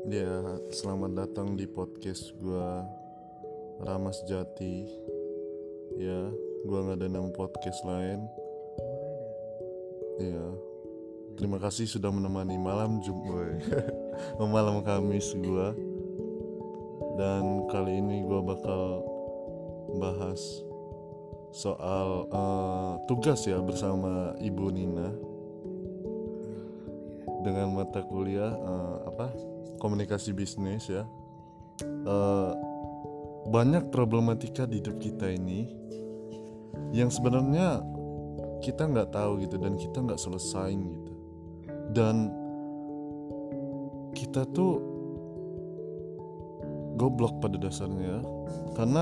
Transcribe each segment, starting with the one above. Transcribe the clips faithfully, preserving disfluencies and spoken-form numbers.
Ya, selamat datang di podcast gua Rama Sejati. Ya, gua nggak ada nama podcast lain. Ya, terima kasih sudah menemani malam Jumat, malam Kamis gua. Dan kali ini gua bakal bahas soal uh, tugas ya bersama Ibu Nina dengan mata kuliah uh, apa? komunikasi bisnis ya. Uh, banyak problematika di hidup kita ini yang sebenarnya kita nggak tahu gitu dan kita nggak selesain gitu, dan kita tuh goblok pada dasarnya karena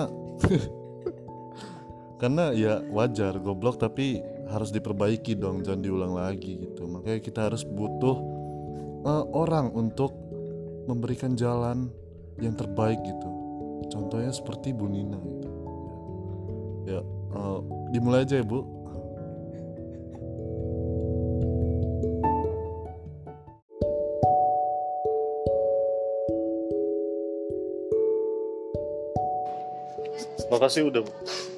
karena ya wajar goblok, tapi harus diperbaiki dong, jangan diulang lagi gitu. Makanya kita harus butuh uh, orang untuk memberikan jalan yang terbaik gitu. Contohnya seperti Bu Nina gitu. Ya, uh, dimulai aja ya Bu. Makasih udah Bu.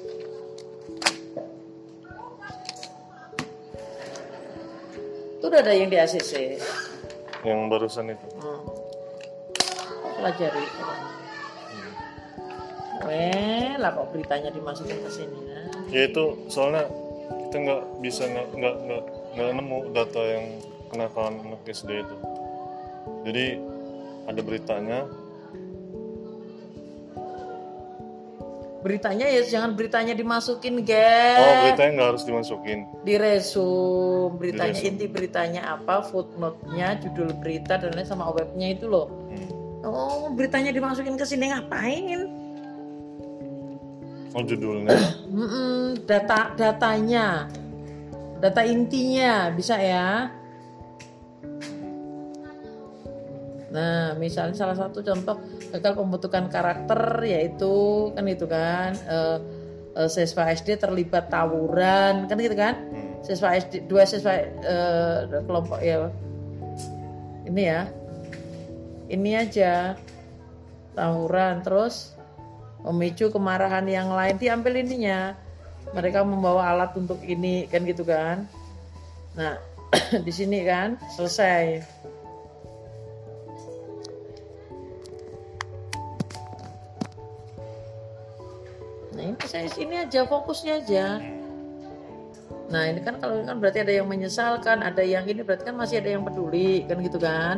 Itu udah ada yang di A C C. Yang barusan itu. Hmm. Pelajari. Hmm. Weh, lah kok beritanya dimasukin ke sini ya? Ya itu soalnya kita nggak bisa nggak nggak nggak nggak nemu data yang kenakalan anak S D itu. Jadi ada beritanya. Beritanya ya jangan beritanya dimasukin, guys. Oh, beritanya nggak harus dimasukin. Di resume, beritanya Di resume. Inti beritanya apa, footnote-nya, judul berita dan lain sama webnya itu loh. Hmm. Oh, beritanya dimasukin ke sini ngapain? Oh, judulnya. data datanya, data intinya bisa ya. Nah, misalnya salah satu contoh gagal pembentukan karakter yaitu kan itu kan uh, uh, siswa S D terlibat tawuran kan gitu kan. Hmm. Siswa S D dua siswa uh, kelompok ya. Ini ya. Ini aja tawuran terus memicu kemarahan yang lain, diambil ininya. Mereka membawa alat untuk ini kan gitu kan. Nah, di sini kan selesai. Nah, ini saya sini aja, fokusnya aja. Nah, ini kan kalau kan berarti ada yang menyesalkan, ada yang ini berarti kan masih ada yang peduli kan gitu kan.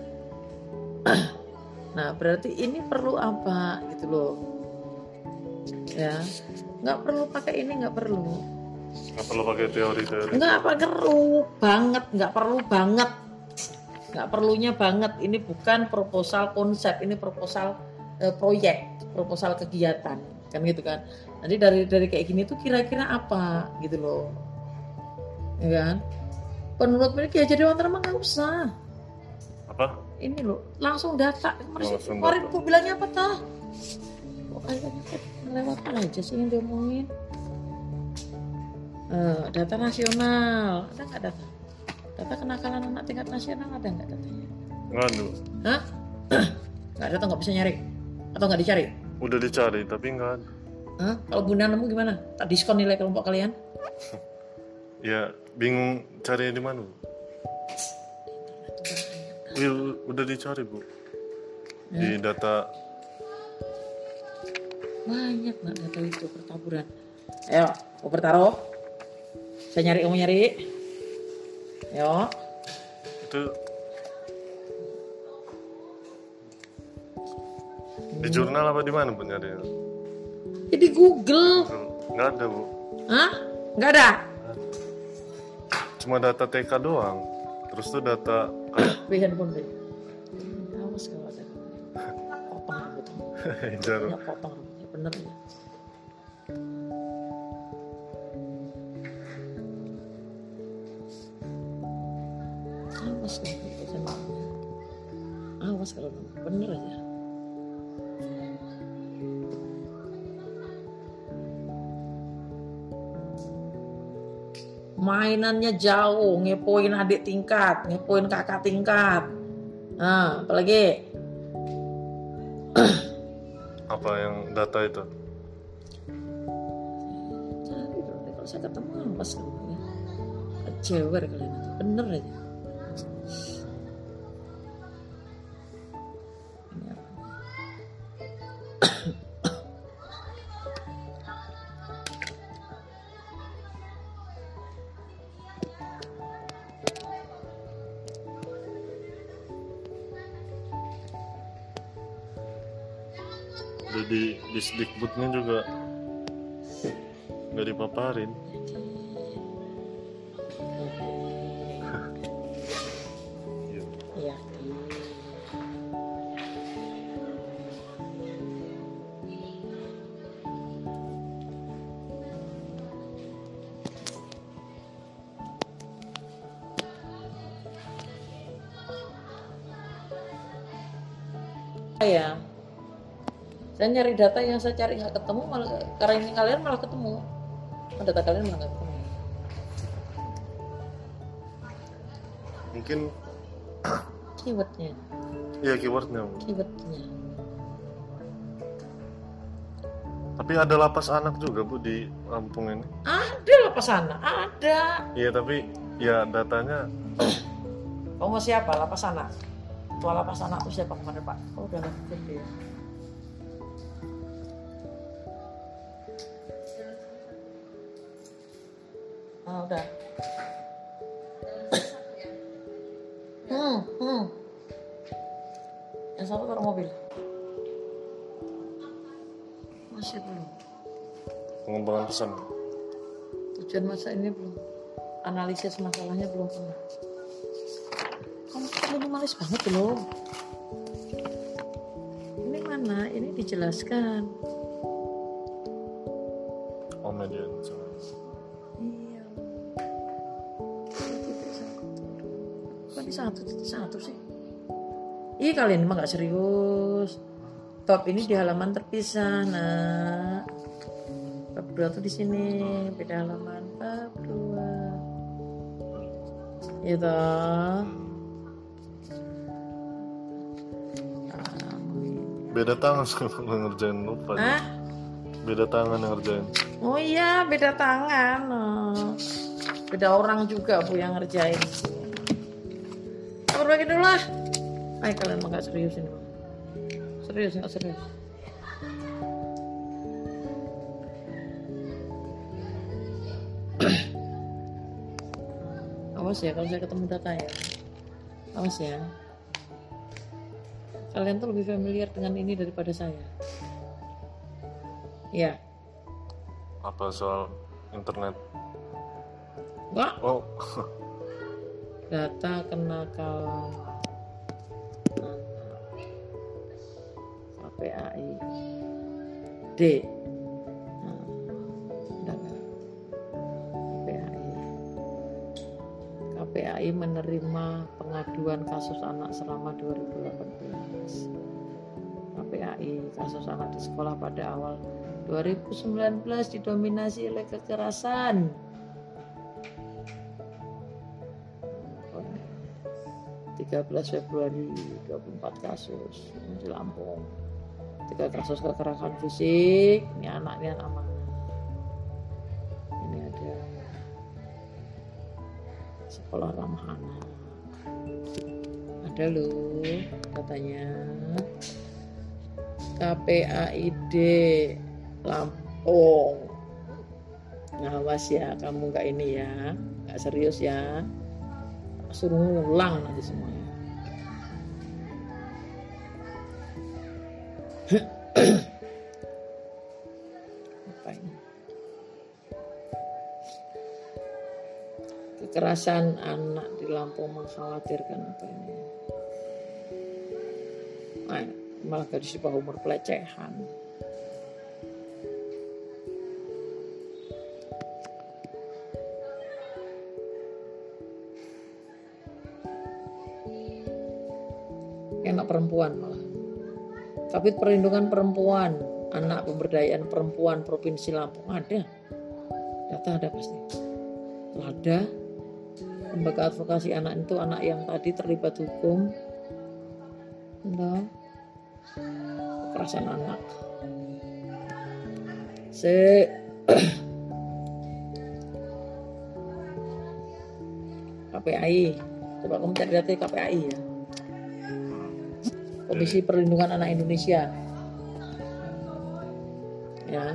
Nah, berarti ini perlu apa gitu loh. Ya, nggak perlu pakai ini, nggak perlu. Nggak perlu pakai teori-teori. Nggak perlu banget, nggak perlu banget, nggak perlunya banget. Ini bukan proposal konsep, ini proposal eh, proyek, proposal kegiatan, kan gitu kan. Nanti dari dari kayak gini tuh kira-kira apa gitu loh, ya kan? Menurut mereka ya jadi orang terang nggak usah. Apa? Ini loh, langsung data. Langsung kemarin data. aku bilangnya apa tah? Kok kayaknya lewat aja sih yang diomongin. Uh, data nasional, ada nggak data? Data kenakalan anak tingkat nasional ada nggak datanya? Nggak ada. Hah? Nggak ada atau nggak bisa nyari? Atau nggak dicari? Udah dicari tapi nggak ada. Hah? Kalau Bunda nemu gimana? Tak diskon nilai kelompok kalian? Ya bingung carinya di mana Bu? Will, udah dicari Bu ya. Di data banyak nak data itu pertaburan. Ayo, mau bertaruh? Saya nyari, kamu nyari. Ayo. Itu di jurnal apa di mana Bu nyarinya? Ya di Google. Nggak ada Bu. Hah? Nggak ada? Cuma data T K doang. Terus tuh data Wih, handphone wih. Awas kalau ada. Potong rambutnya. Jarum. Ya potong rambutnya, bener ya. Awas kalau itu handphonenya. Awas kalau bener aja. Mainannya jauh, ngepoin adik tingkat, ngepoin kakak tingkat. Nah, apalagi Apa yang data itu? Cari dong, kalau saya ketemu ampas kamu ya. Jewer kalian itu, bener aja. Ini apa? Jadi di Sedikbudnya juga nggak dipaparin. Iya. Ya, saya nyari data yang saya cari nggak ketemu, malah karena ini kalian malah ketemu. Data kalian malah nggak ketemu. Mungkin Keywordnya, ya keywordnya. keywordnya. Tapi ada lapas anak juga Bu di Lampung ini. Ada lapas anak, ada. Iya tapi ya datanya. Kamu mau siapa? Lapas anak. Ketua lapas anak itu siapa kemarin Pak? Oh udah lanjut dia. Ah udah. Hmm, hmm. Yang satu taruh mobil. Masih belum. Pengembangan pesan. Tujuan masa ini belum. Analisis masalahnya belum pernah. Kamu tuh minimalis banget loh. Ini mana? Ini dijelaskan. Oh media. Iya. Titik satu. Kok di satu titik satu sih? Ih kalian emang nggak serius. Bab ini di halaman terpisah, nak. Bab dua tuh di sini, beda halaman. Bab dua. Itu. Beda tangan kalau ngerjain lupa. Hah? Beda tangan yang ngerjain. Oh iya, beda tangan. Oh. Beda orang juga Bu yang ngerjain. Kita berbagi dulu lah. Ay, kalian mah gak serius ini. Serius, gak serius. Awas ya kalau saya ketemu data ya. Awas ya. Kalian tuh lebih familiar dengan ini daripada saya. Ya. Apa soal internet? Enggak. Oh. Data kenakalan anak K P A I D. Nah, udah nggak? K P A I. K P A I menerima pengaduan kasus anak selama dua ribu delapan belas. K P A I kasus anak di sekolah pada awal dua ribu sembilan belas didominasi oleh kekerasan. tiga belas Februari dua puluh empat kasus di Lampung. Tiga kasus kekerasan fisik. Ini anak ini anak mana? Ini ada sekolah ramah anak. Ada loh katanya. K P A I D Lampung. Ngawas ya, kamu nggak ini ya, nggak serius ya. Suruh ngulang nanti semuanya. Apa ini? Kekerasan anak di Lampung mengkhawatirkan apa ini? Nah, malah gadis di bawah umur pelecehan. Anak perempuan malah. Kabit Perlindungan Perempuan, Anak Pemberdayaan Perempuan Provinsi Lampung ada. Data ada pasti. Ada. Lembaga Advokasi Anak itu anak yang tadi terlibat hukum. Nah, kekerasan anak. Se K P A I. Coba kamu cari data K P A I ya. Komisi Perlindungan Anak Indonesia. Ya.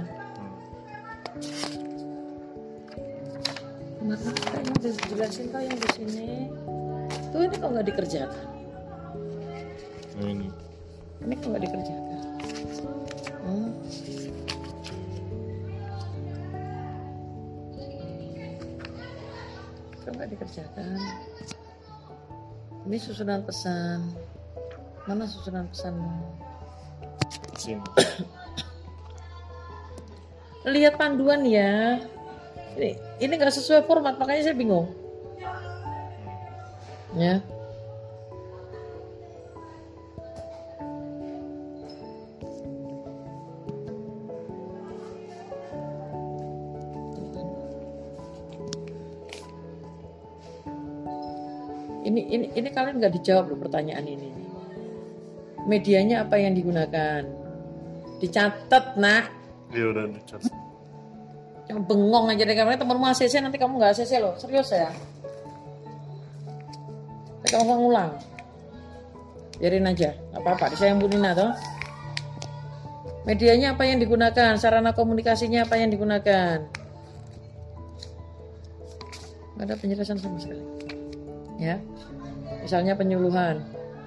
Kemarin kayaknya udah dijelasin kok yang di sini. Tuh ini kok nggak dikerjakan? Nah, ini. Ini kok nggak dikerjakan? Hmm. Kok nggak dikerjakan? Ini susunan pesan. Mana susunan pesanmu? Sini. Lihat panduan ya. Ini ini nggak sesuai format, makanya saya bingung. Ya. Ini ini ini kalian nggak dijawab loh pertanyaan ini. Medianya apa yang digunakan? Dicatat, nak. Dia udah dicatat. Yang bengong aja deh, karena temenmu A C C nanti kamu nggak A C C loh, serius ya. Kamu nggak ngulang, biarin aja, nggak apa-apa. Saya yang Bu Nina toh. Medianya apa yang digunakan? Sarana komunikasinya apa yang digunakan? Nggak ada penjelasan sama sekali. Ya, misalnya penyuluhan.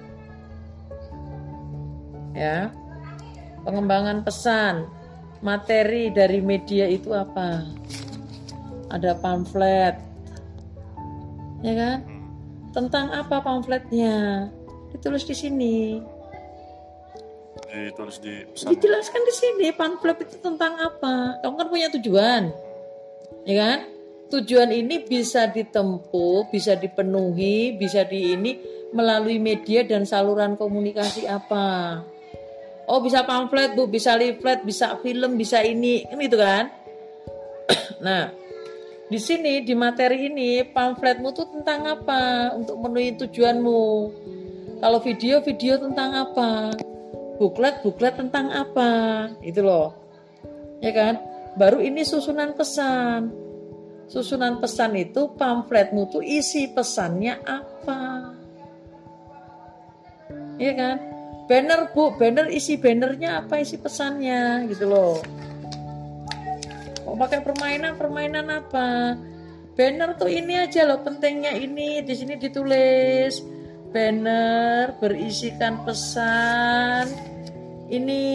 Ya, pengembangan pesan. Materi dari media itu apa? Ada pamflet, ya kan? Tentang apa pamfletnya? Ditulis di sini. Ditulis di pesan. Dijelaskan di sini pamflet itu tentang apa? Kamu kan punya tujuan, ya kan? Tujuan ini bisa ditempuh, bisa dipenuhi, bisa di ini melalui media dan saluran komunikasi apa? Oh bisa pamflet Bu, bisa leaflet, bisa film, bisa ini, kan gitu kan? Nah, di sini di materi ini pamfletmu tuh tentang apa? Untuk memenuhi tujuanmu. Kalau video, video tentang apa? Buklet, buklet tentang apa? Itu loh, ya kan? Baru ini susunan pesan. Susunan pesan itu pamfletmu tuh isi pesannya apa? Ya kan? Banner Bu, banner isi bannernya apa, isi pesannya gitu loh. Mau pakai permainan, permainan apa? Banner tuh ini aja loh, pentingnya ini di sini ditulis banner berisikan pesan ini.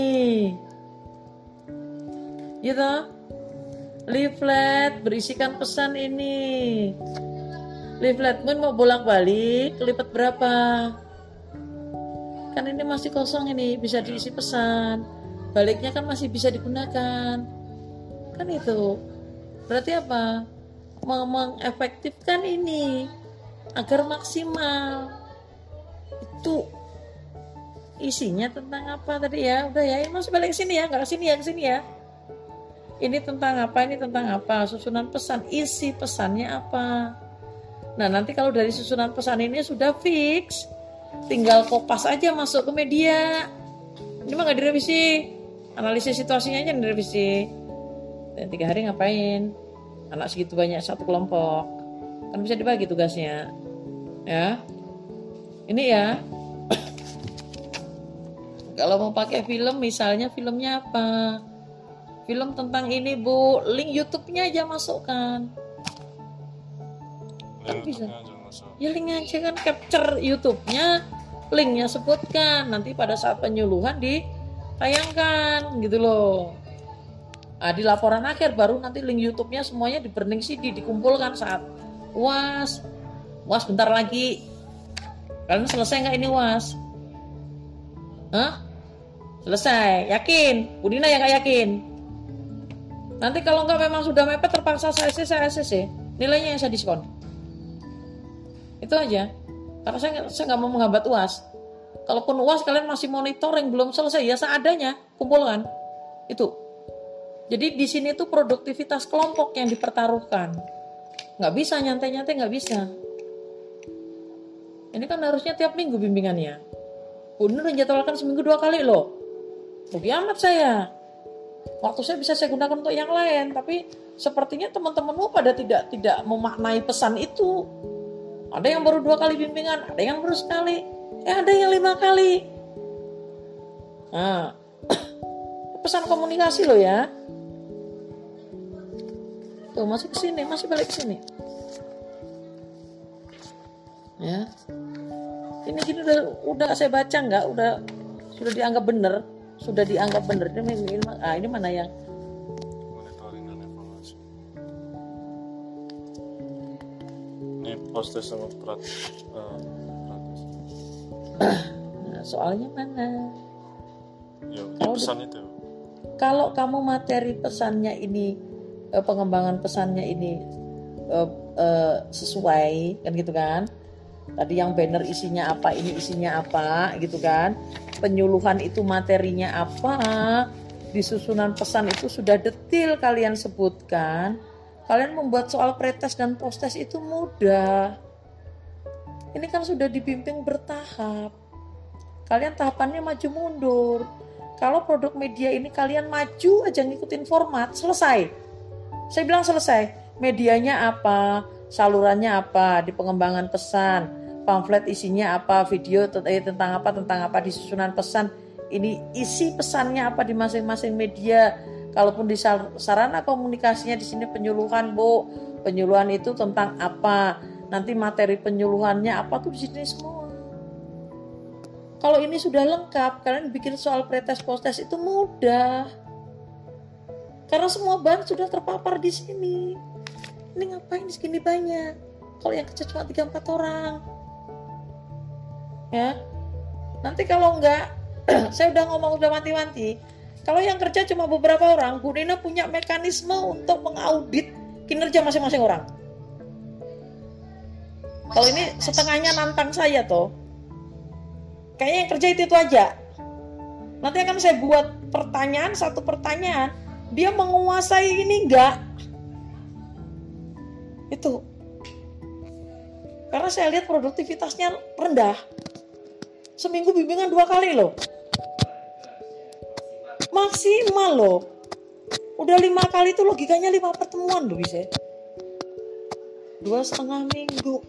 Gitu. Leaflet berisikan pesan ini. Leaflet pun mau bolak-balik, lipat berapa? Kan ini masih kosong ini, bisa diisi pesan. Baliknya kan masih bisa digunakan. Kan itu. Berarti apa? Mengefektifkan ini agar maksimal. Itu isinya tentang apa tadi ya? Udah ya, ini masih balik sini ya, nggak ke sini ya, ke sini ya. Ini tentang apa, ini tentang apa? Susunan pesan, isi pesannya apa? Nah, nanti kalau dari susunan pesan ini sudah fix, tinggal kopas aja masuk ke media. Ini mah nggak direvisi, analisis situasinya aja direvisi. Dan tiga hari ngapain? Anak segitu banyak satu kelompok, kan bisa dibagi tugasnya, ya. Ini ya. Kalau mau pakai film, misalnya filmnya apa? Film tentang ini Bu, link YouTube-nya aja masukkan. Kan bisa. Ya link aja kan, capture YouTube-nya, linknya sebutkan. Nanti pada saat penyuluhan ditayangkan gitu loh. Nah, di laporan akhir baru nanti link YouTube-nya semuanya di burning C D dikumpulkan saat U A S. U A S bentar lagi. Kalian selesai nggak ini U A S? Hah? Selesai, yakin? Budina yang nggak yakin? Nanti kalau nggak memang sudah mepet terpaksa saya A C C, saya A C C, nilainya yang saya diskon. Itu aja. Karena saya saya nggak mau menghambat U A S. Kalaupun U A S kalian masih monitoring belum selesai, ya seadanya kumpulkan. Itu. Jadi di sini tuh produktivitas kelompok yang dipertaruhkan. Nggak bisa nyantai-nyantai, nggak bisa. Ini kan harusnya tiap minggu bimbingannya. Bener jadwalkan seminggu dua kali loh. Rugi amat saya. Waktu saya bisa saya gunakan untuk yang lain, tapi sepertinya teman-temanmu pada tidak tidak memaknai pesan itu. Ada yang baru dua kali bimbingan, ada yang baru sekali, eh ada yang lima kali. Nah, pesan komunikasi loh ya. Tuh masih ke sini, masih balik ke sini. Ya. Ini gini udah udah saya baca nggak? Udah sudah dianggap benar, sudah dianggap benar. Ini, ini, ah, ini mana yang monitoring dan evaluasi. Ini proses sama prat, uh, pratis. Nah, soalnya mana? Ya, di Kalau pesan di- itu. Kalau kamu materi pesannya ini, eh, pengembangan pesannya ini eh, eh, sesuai, kan gitu kan? Tadi yang banner isinya apa, ini isinya apa, gitu kan? Penyuluhan itu materinya apa? Di susunan pesan itu sudah detail kalian sebutkan. Kalian membuat soal pretest dan posttest itu mudah. Ini kan sudah dibimbing bertahap. Kalian tahapannya maju mundur. Kalau produk media ini kalian maju aja ngikutin format, selesai. Saya bilang selesai. Medianya apa, salurannya apa, di pengembangan pesan, pamflet isinya apa, video tentang apa, tentang apa di susunan pesan. Ini isi pesannya apa di masing-masing media. Kalaupun di sarana komunikasinya di sini penyuluhan, Bu. Penyuluhan itu tentang apa? Nanti materi penyuluhannya apa tuh di sini semua. Kalau ini sudah lengkap, kalian bikin soal pretest posttest itu mudah. Karena semua bahan sudah terpapar di sini. Ini ngapain segini banyak? Kalau yang kerja cuma tiga empat orang. Ya. Nanti kalau enggak, saya udah ngomong udah wanti-wanti. Kalau yang kerja cuma beberapa orang, Bu Nina punya mekanisme untuk mengaudit kinerja masing-masing orang. Kalau ini setengahnya nantang saya toh. Kayaknya yang kerja itu, itu aja. Nanti akan saya buat pertanyaan, satu pertanyaan. Dia menguasai ini enggak? Itu. Karena saya lihat produktivitasnya rendah. Seminggu bimbingan dua kali loh. Maksimal loh. Udah lima kali itu logikanya lima pertemuan loh bisa. Dua setengah minggu.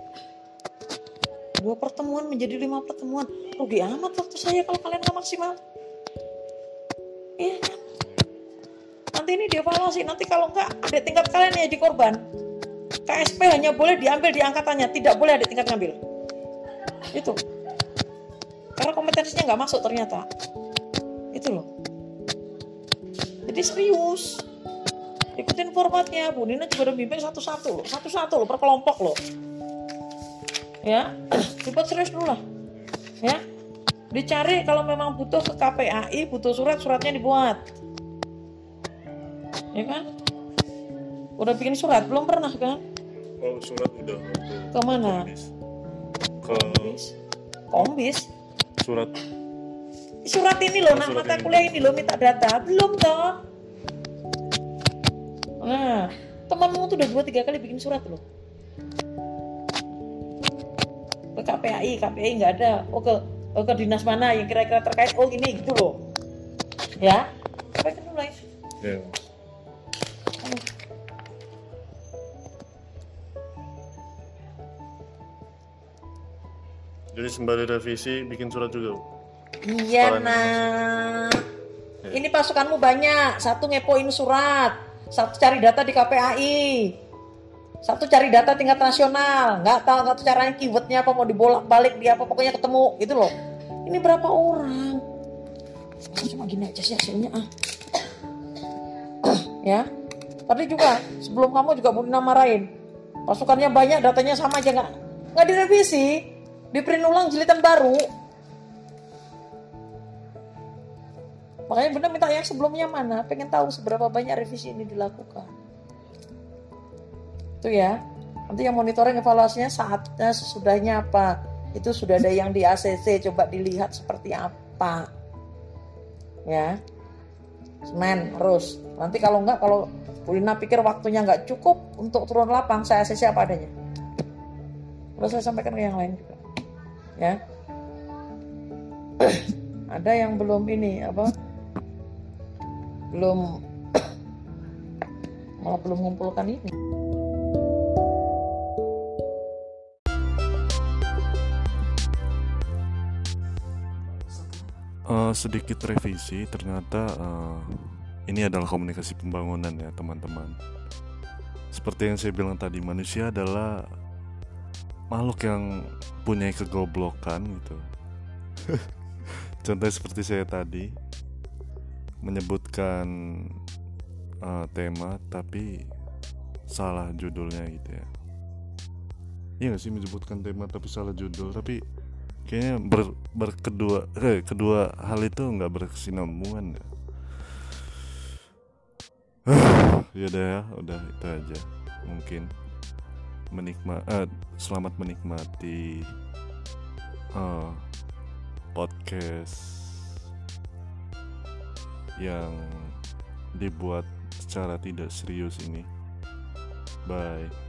Dua pertemuan menjadi lima pertemuan. Rugi amat waktu saya kalau kalian gak maksimal. Iya kan? Nanti ini dievaluasi. Nanti kalau enggak ada tingkat kalian ya di korban. K S P hanya boleh diambil di angkatannya. Tidak boleh ada tingkat ngambil. Itu. Karena kompetensinya gak masuk ternyata. Itu loh. Jadi serius. Ikutin formatnya. Bu Nina juga udah bimbing satu-satu loh. Satu-satu loh per kelompok loh. Ya, dibuat serius dulu lah. Ya, dicari kalau memang butuh ke K P A I, butuh surat, suratnya dibuat. Ya kan? Udah bikin surat? Belum pernah kan? Oh, surat udah. Ke mana? Ke Kombis. Kombis. surat. Surat ini loh, Oh, nah surat mata ini. kuliah ini loh minta data. Belum toh. Nah, temanmu tuh udah dua tiga kali bikin surat loh. Ke K P A I, K P A I nggak ada. Oh ke, oh ke dinas mana yang kira-kira terkait? Oh ini gitu loh. Ya, sampai kan mulai. Ya. Jadi sembari revisi bikin surat juga. Bu? Iya Sekarang nah. Ya. Ini pasukanmu banyak. Satu ngepoin surat, satu cari data di K P A I, satu cari data tingkat nasional. Nggak tahu nggak tahu caranya keywordnya apa, mau dibolak-balik dia apa, pokoknya ketemu gitu loh. Ini berapa orang? Cuma gini aja sih hasilnya ah. Ya. Tadi juga sebelum kamu juga Bu Nina marahin. Pasukannya banyak, datanya sama aja nggak nggak direvisi, di print ulang jilitan baru. Makanya benar minta yang sebelumnya mana, pengen tahu seberapa banyak revisi ini dilakukan. Itu ya. Nanti yang monitoring evaluasinya saatnya sesudahnya apa. Itu sudah ada yang di A C C, coba dilihat seperti apa. Ya. Semen terus. Nanti kalau enggak, kalau Bu Nina pikir waktunya enggak cukup untuk turun lapang, saya A C C apa adanya. Terus saya sampaikan ke yang lain juga. Ya. Ada yang belum ini apa? belum malah belum mengumpulkan ini. Uh, sedikit revisi, ternyata uh, ini adalah komunikasi pembangunan ya teman-teman. Seperti yang saya bilang tadi, manusia adalah makhluk yang punya kegoblokan gitu. Contohnya seperti saya tadi menyebutkan uh, tema tapi salah judulnya gitu ya. Iya gak sih, menyebutkan tema tapi salah judul, tapi kayaknya ber, berkedua eh, kedua hal itu nggak berkesinambungan ya. Ya udah ya, udah itu aja. Mungkin menikmat eh, selamat menikmati uh, podcast yang dibuat secara tidak serius ini. Bye.